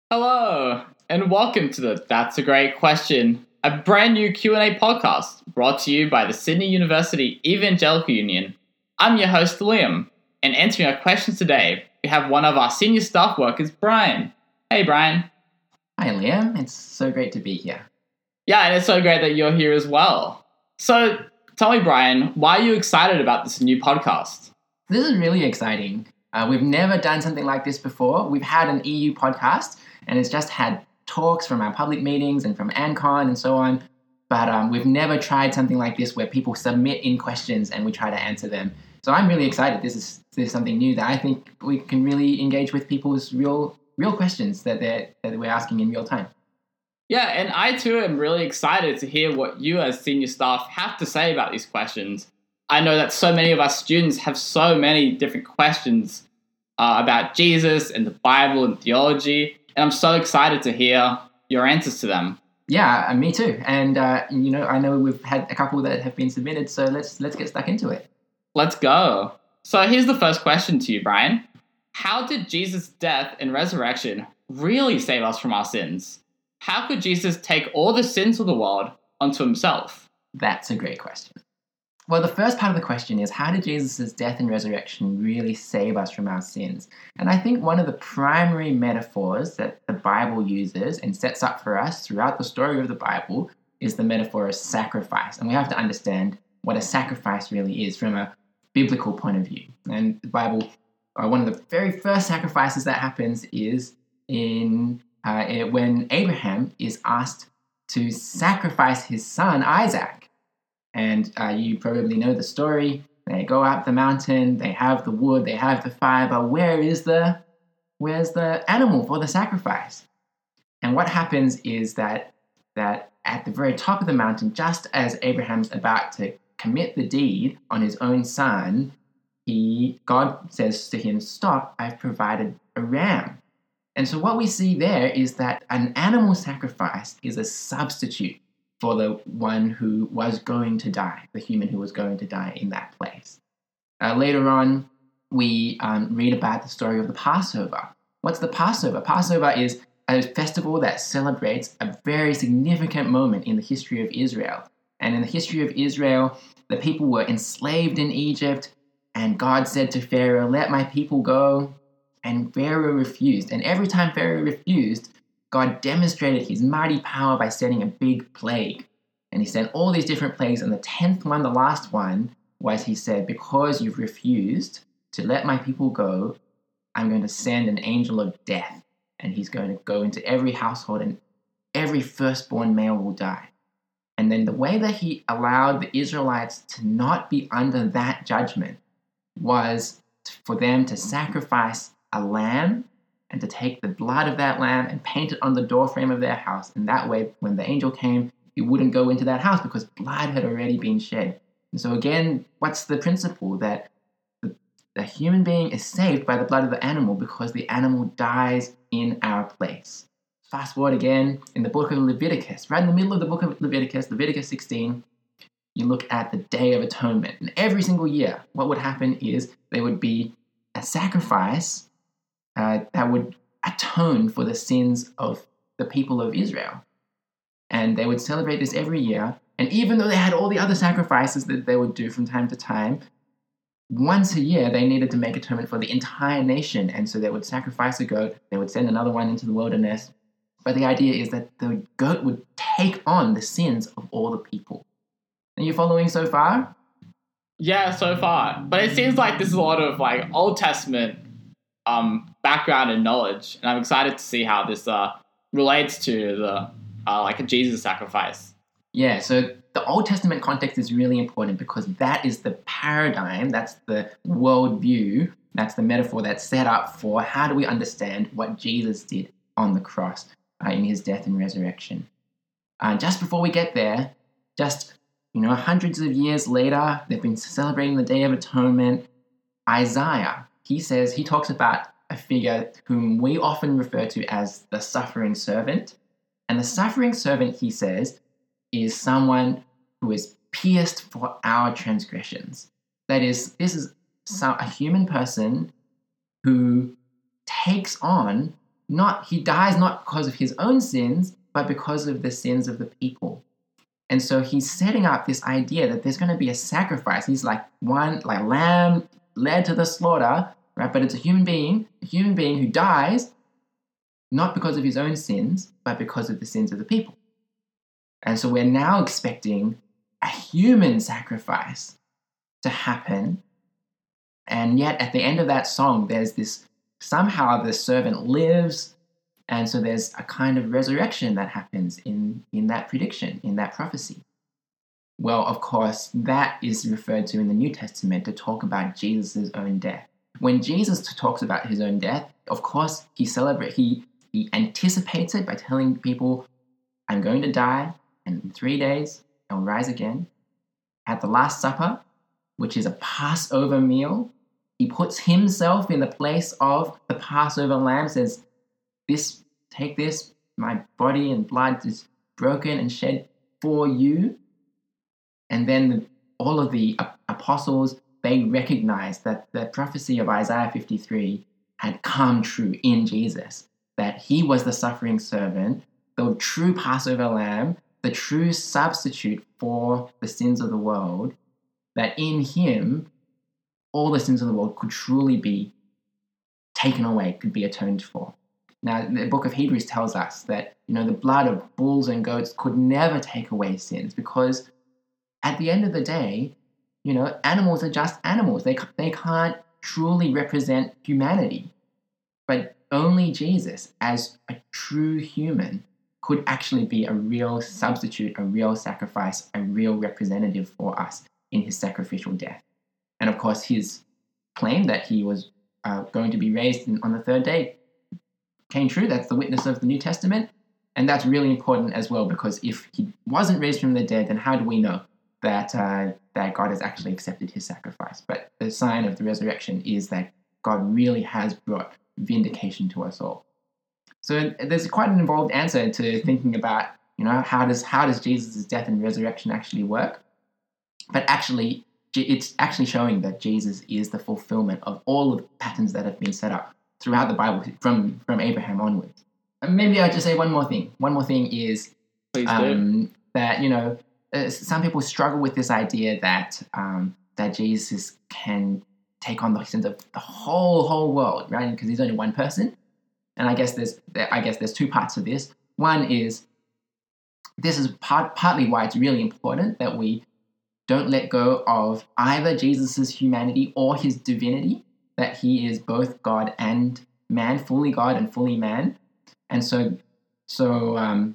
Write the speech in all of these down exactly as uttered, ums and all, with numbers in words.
Hello, and welcome to the That's a Great Question, a brand new Q and A podcast brought to you by the Sydney University Evangelical Union. I'm your host, Liam, and answering our questions today, we have one of our senior staff workers, Brian. Hey, Brian. Hi, Liam. It's so great to be here. Yeah, and it's so great that you're here as well. So, tell me, Brian, why are you excited about this new podcast? This is really exciting. Uh, we've never done something like this before. We've had an E U podcast, and it's just had talks from our public meetings and from ANCON and so on. But um, we've never tried something like this where people submit in questions and we try to answer them. So I'm really excited. This is this is something new that I think we can really engage with people's real real questions that they're that we're asking in real time. Yeah, and I too am really excited to hear what you as senior staff have to say about these questions. I know that so many of our students have so many different questions uh, about Jesus and the Bible and theology, and I'm so excited to hear your answers to them. Yeah, uh, me too. And uh, you know, I know we've had a couple that have been submitted, so let's let's get stuck into it. Let's go. So here's the first question to you, Brian. How did Jesus' death and resurrection really save us from our sins? How could Jesus take all the sins of the world onto himself? That's a great question. Well, the first part of the question is, how did Jesus' death and resurrection really save us from our sins? And I think one of the primary metaphors that the Bible uses and sets up for us throughout the story of the Bible is the metaphor of sacrifice. And we have to understand what a sacrifice really is from a biblical point of view. And the Bible, uh, one of the very first sacrifices that happens is in uh, it, when Abraham is asked to sacrifice his son Isaac. And uh, you probably know the story. They go up the mountain, they have the wood, they have the fire, but where is the, where's the animal for the sacrifice? And what happens is that, that at the very top of the mountain, just as Abraham's about to commit the deed on his own son, he, God says to him, "Stop, I've provided a ram." And so what we see there is that an animal sacrifice is a substitute for the one who was going to die, the human who was going to die in that place. Uh, later on, we um, read about the story of the Passover. What's the Passover? Passover is a festival that celebrates a very significant moment in the history of Israel. And in the history of Israel, the people were enslaved in Egypt, and God said to Pharaoh, "Let my people go." And Pharaoh refused. And every time Pharaoh refused, God demonstrated his mighty power by sending a big plague. And he sent all these different plagues, and the tenth one, the last one, was he said, "Because you've refused to let my people go, I'm going to send an angel of death, and he's going to go into every household, and every firstborn male will die." And then the way that he allowed the Israelites to not be under that judgment was for them to sacrifice a lamb and to take the blood of that lamb and paint it on the doorframe of their house. And that way, when the angel came, he wouldn't go into that house because blood had already been shed. And so again, what's the principle? That the, the human being is saved by the blood of the animal because the animal dies in our place. Fast forward again in the book of Leviticus, right in the middle of the book of Leviticus, Leviticus sixteen, you look at the Day of Atonement. And every single year, what would happen is there would be a sacrifice Uh, that would atone for the sins of the people of Israel. And they would celebrate this every year. And even though they had all the other sacrifices that they would do from time to time, once a year they needed to make atonement for the entire nation. And so they would sacrifice a goat, they would send another one into the wilderness. But the idea is that the goat would take on the sins of all the people. Are you following so far? Yeah, so far. But it seems like this is a lot of like Old Testament um, background and knowledge, and I'm excited to see how this uh, relates to the uh, like a Jesus sacrifice. Yeah, so the Old Testament context is really important because that is the paradigm, that's the worldview, that's the metaphor that's set up for how do we understand what Jesus did on the cross uh, in his death and resurrection. Uh, just before we get there, just you know, hundreds of years later, they've been celebrating the Day of Atonement. Isaiah, he says, he talks about a figure whom we often refer to as the suffering servant. And the suffering servant, he says, is someone who is pierced for our transgressions. That is, this is some, a human person who takes on not he dies not because of his own sins, but because of the sins of the people. And so he's setting up this idea that there's going to be a sacrifice. He's like one, like lamb led to the slaughter, right? But it's a human being, a human being who dies not because of his own sins, but because of the sins of the people. And so we're now expecting a human sacrifice to happen. And yet at the end of that song, there's this, somehow the servant lives. And so there's a kind of resurrection that happens in, in that prediction, in that prophecy. Well, of course, that is referred to in the New Testament to talk about Jesus' own death. When Jesus talks about his own death, of course, he celebrates, he, he anticipates it by telling people, I'm going to die, and in three days, I'll rise again. At the Last Supper, which is a Passover meal, he puts himself in the place of the Passover lamb, says, This, take this, my body and blood is broken and shed for you. And then the, all of the apostles, they recognized that the prophecy of Isaiah fifty-three had come true in Jesus, that he was the suffering servant, the true Passover lamb, the true substitute for the sins of the world, that in him, all the sins of the world could truly be taken away, could be atoned for. Now, the book of Hebrews tells us that, you know, the blood of bulls and goats could never take away sins, because at the end of the day, you know, animals are just animals. They, they can't truly represent humanity. But only Jesus, as a true human, could actually be a real substitute, a real sacrifice, a real representative for us in his sacrificial death. And of course, his claim that he was uh, going to be raised in, on the third day came true. That's the witness of the New Testament. And that's really important as well, because if he wasn't raised from the dead, then how do we know that uh, that God has actually accepted his sacrifice? But the sign of the resurrection is that God really has brought vindication to us all. So there's quite an involved answer to thinking about, you know, how does how does Jesus' death and resurrection actually work? But actually, it's actually showing that Jesus is the fulfillment of all of the patterns that have been set up throughout the Bible from, from Abraham onwards. And maybe I'll just say one more thing. One more thing is um, that, you know, uh, some people struggle with this idea that um, that Jesus can take on the sins of the whole whole world, right? Because he's only one person. And I guess there's I guess there's two parts of this. One is this is part, partly why it's really important that we don't let go of either Jesus' humanity or his divinity, that he is both God and man, fully God and fully man. And so so um,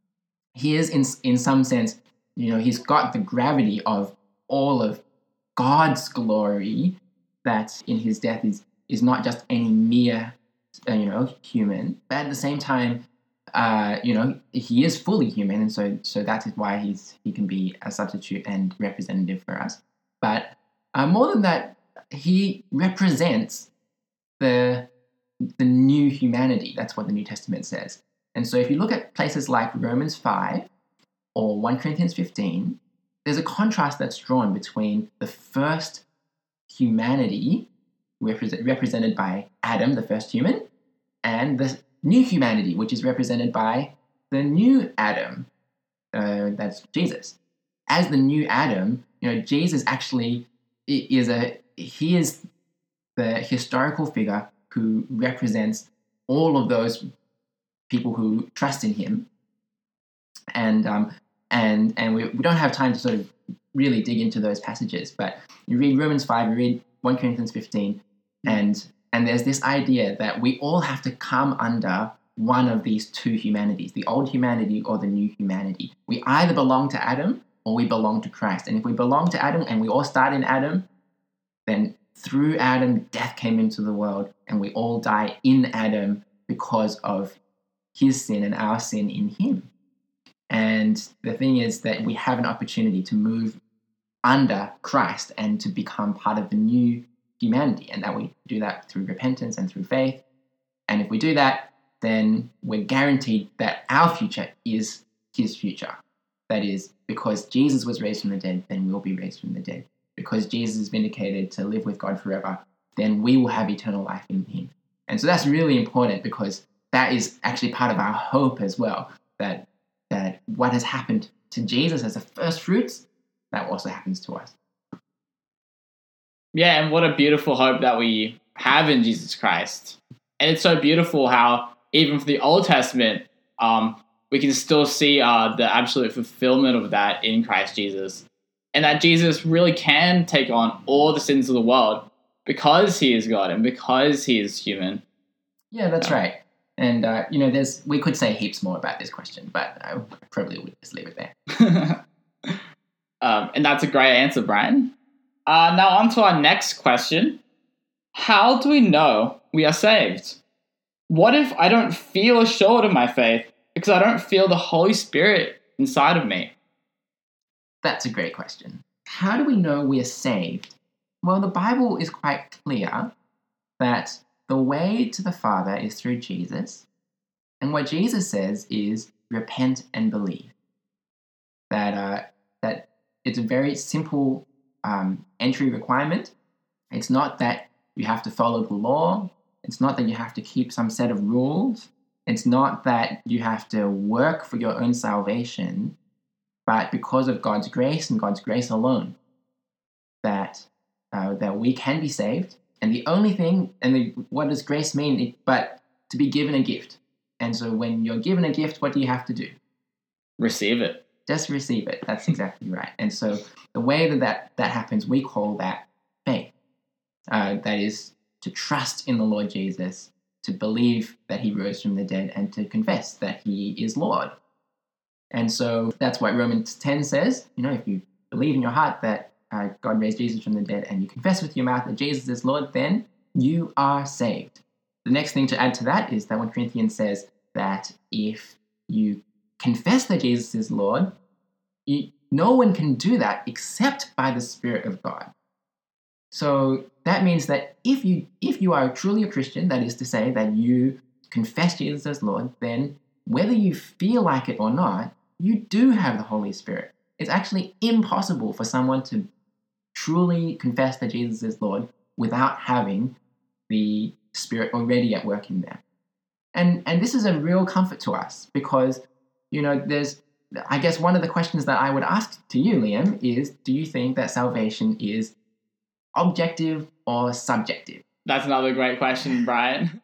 he is, in in some sense, you know, he's got the gravity of all of God's glory, that in his death is is not just any mere, uh, you know, human, but at the same time, uh, you know, he is fully human, and so so that is why he's he can be a substitute and representative for us. But uh, more than that, he represents the the new humanity. That's what the New Testament says. And so if you look at places like Romans five or First Corinthians fifteen, there's a contrast that's drawn between the first humanity represent, represented by Adam, the first human, and the new humanity, which is represented by the new Adam, uh, that's Jesus. As the new Adam, you know, Jesus actually is a, he is the historical figure who represents all of those people who trust in him. And um, and and we, we don't have time to sort of really dig into those passages, but you read Romans five, you read First Corinthians fifteen, and and there's this idea that we all have to come under one of these two humanities, the old humanity or the new humanity. We either belong to Adam or we belong to Christ. And if we belong to Adam and we all start in Adam, then through Adam, death came into the world, and we all die in Adam because of his sin and our sin in him. And the thing is that we have an opportunity to move under Christ and to become part of the new humanity, and that we do that through repentance and through faith. And if we do that, then we're guaranteed that our future is his future. That is, because Jesus was raised from the dead, then we'll be raised from the dead. Because Jesus is vindicated to live with God forever, then we will have eternal life in him. And so that's really important, because that is actually part of our hope as well, that that what has happened to Jesus as the first fruits, that also happens to us. Yeah, and what a beautiful hope that we have in Jesus Christ. And it's so beautiful how even for the Old Testament, um, we can still see uh, the absolute fulfillment of that in Christ Jesus. And that Jesus really can take on all the sins of the world because he is God and because he is human. Yeah, that's yeah. right. And, uh, you know, there's we could say heaps more about this question, but I probably would just leave it there. um, and that's a great answer, Brian. Uh, now on to our next question. How do we know we are saved? What if I don't feel assured of my faith because I don't feel the Holy Spirit inside of me? That's a great question. How do we know we are saved? Well, the Bible is quite clear that the way to the Father is through Jesus. And what Jesus says is repent and believe. That, uh, that it's a very simple um, entry requirement. It's not that you have to follow the law. It's not that you have to keep some set of rules. It's not that you have to work for your own salvation, but because of God's grace and God's grace alone, that uh, that we can be saved. And the only thing, and the, what does grace mean? It, but to be given a gift. And so when you're given a gift, what do you have to do? Receive it. Just receive it. That's exactly right. And so the way that that, that happens, we call that faith. Uh, that is to trust in the Lord Jesus, to believe that he rose from the dead, and to confess that he is Lord. And so that's what Romans ten says. You know, if you believe in your heart that uh, God raised Jesus from the dead and you confess with your mouth that Jesus is Lord, then you are saved. The next thing to add to that is that First Corinthians says that if you confess that Jesus is Lord, you, no one can do that except by the Spirit of God. So that means that if you if you are truly a Christian, that is to say that you confess Jesus as Lord, then whether you feel like it or not, you do have the Holy Spirit. It's actually impossible for someone to truly confess that Jesus is Lord without having the Spirit already at work in them. And and this is a real comfort to us because, you know, there's, I guess one of the questions that I would ask to you, Liam, is do you think that salvation is objective or subjective? That's another great question, Brian.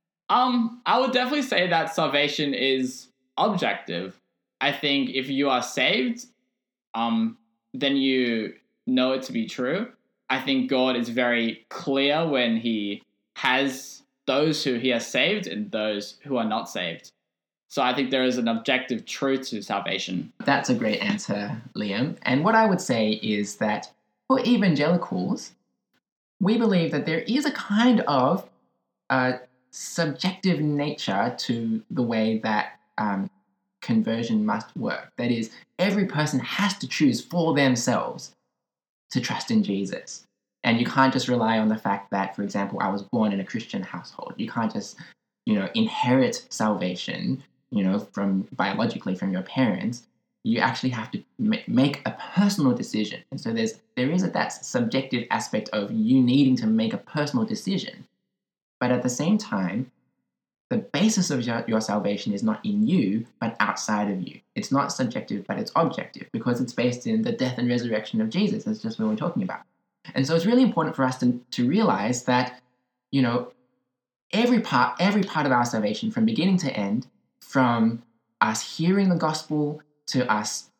Um, I would definitely say that salvation is objective. I think if you are saved, um, then you know it to be true. I think God is very clear when he has those who he has saved and those who are not saved. So I think there is an objective truth to salvation. That's a great answer, Liam. And what I would say is that for evangelicals, we believe that there is a kind of uh, subjective nature to the way that um, conversion must work. That is, every person has to choose for themselves to trust in Jesus. And you can't just rely on the fact that, for example, I was born in a Christian household. You can't just, you know, inherit salvation, you know, from biologically from your parents. You actually have to make a personal decision. And so there's there is a, that subjective aspect of you needing to make a personal decision. But at the same time, the basis of your, your salvation is not in you, but outside of you. It's not subjective, but it's objective because it's based in the death and resurrection of Jesus. That's just what we're talking about. And so it's really important for us to, to realize that, you know, every part, every part of our salvation from beginning to end, from us hearing the gospel to us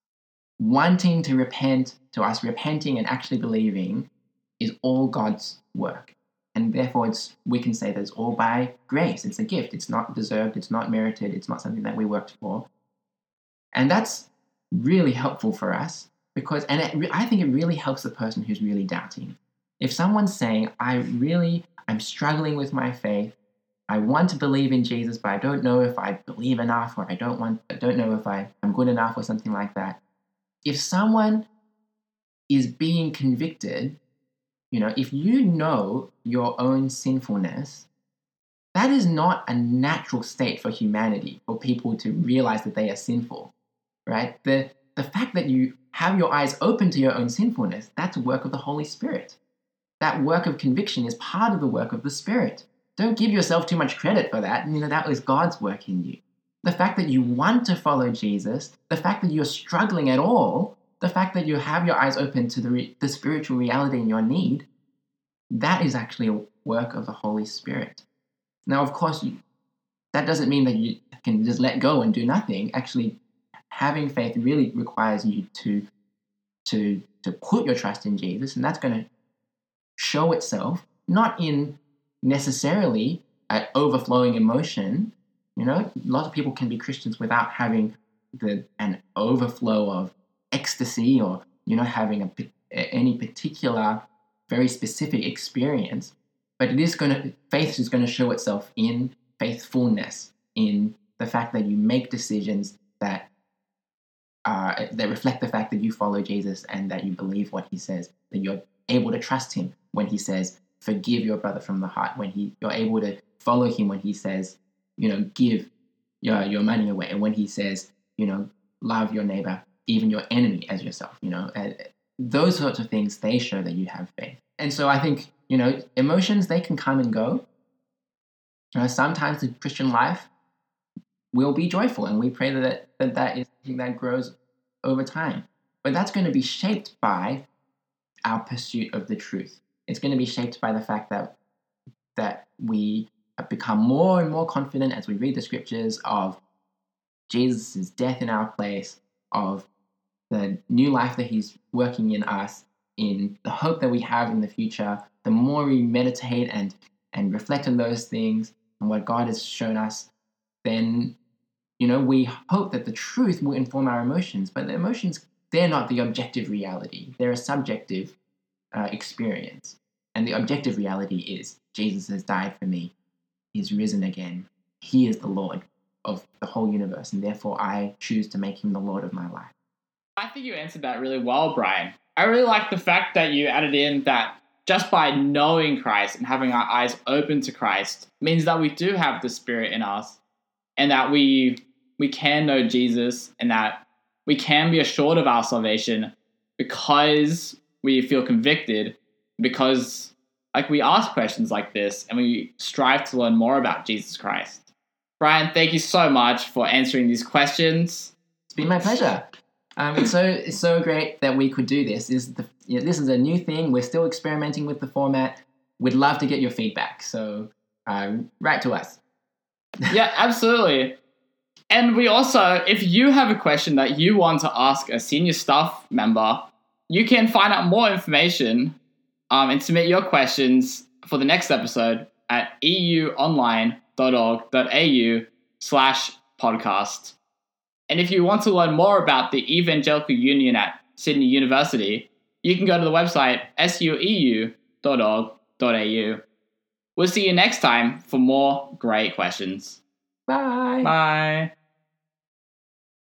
wanting to repent, to us repenting and actually believing, is all God's work. And therefore, it's we can say that it's all by grace. It's a gift. It's not deserved. It's not merited. It's not something that we worked for. And that's really helpful for us because, and it, I think it really helps the person who's really doubting. If someone's saying, I really, I'm struggling with my faith, I want to believe in Jesus, but I don't know if I believe enough, or I don't want, I don't know if I, I'm good enough, or something like that. If someone is being convicted, you know, if you know your own sinfulness, that is not a natural state for humanity, for people to realize that they are sinful, right? The the fact that you have your eyes open to your own sinfulness, that's a work of the Holy Spirit. That work of conviction is part of the work of the Spirit don't give yourself too much credit for that. You know, that was God's work in you. The fact that you want to follow Jesus, the fact that you're struggling at all, the fact that you have your eyes open to the, re- the spiritual reality in your need, that is actually a work of the Holy Spirit. Now, of course, you, that doesn't mean that you can just let go and do nothing. Actually, having faith really requires you to, to, to put your trust in Jesus, and that's going to show itself not in necessarily an overflowing emotion. You know, lots of people can be Christians without having the an overflow of ecstasy or, you know, having a, any particular very specific experience. But it is going to, faith is going to show itself in faithfulness, in the fact that you make decisions that uh, that reflect the fact that you follow Jesus and that you believe what he says, that you're able to trust him when he says, forgive your brother from the heart, when he you're able to follow him when he says, you know, give your, your money away, and when he says, you know, love your neighbor, even your enemy as yourself, you know, uh, those sorts of things, they show that you have faith. And so I think, you know, emotions, they can come and go. You know, sometimes the Christian life will be joyful, and we pray that that, that is something that grows over time. But that's going to be shaped by our pursuit of the truth. It's going to be shaped by the fact that that we have become more and more confident as we read the scriptures of Jesus' death in our place, of the new life that he's working in us, in the hope that we have in the future. The more we meditate and, and reflect on those things and what God has shown us, then, you know, we hope that the truth will inform our emotions. But the emotions, they're not the objective reality. They're a subjective uh, experience. And the objective reality is Jesus has died for me. He's risen again. He is the Lord of the whole universe, and therefore I choose to make him the Lord of my life. I think you answered that really well, Brian. I really like the fact that you added in that just by knowing Christ and having our eyes open to Christ means that we do have the Spirit in us, and that we we can know Jesus, and that we can be assured of our salvation because we feel convicted, because like we ask questions like this and we strive to learn more about Jesus Christ. Brian, thank you so much for answering these questions. It's been my pleasure. Um, it's so it's so great that we could do this. This is, the, you know, this is a new thing. We're still experimenting with the format. We'd love to get your feedback. So uh, write to us. Yeah, absolutely. And we also, if you have a question that you want to ask a senior staff member, you can find out more information um, and submit your questions for the next episode at euonline.org.au slash podcast. And if you want to learn more about the Evangelical Union at Sydney University, you can go to the website s u e u dot org dot a u. We'll see you next time for more great questions. Bye. Bye.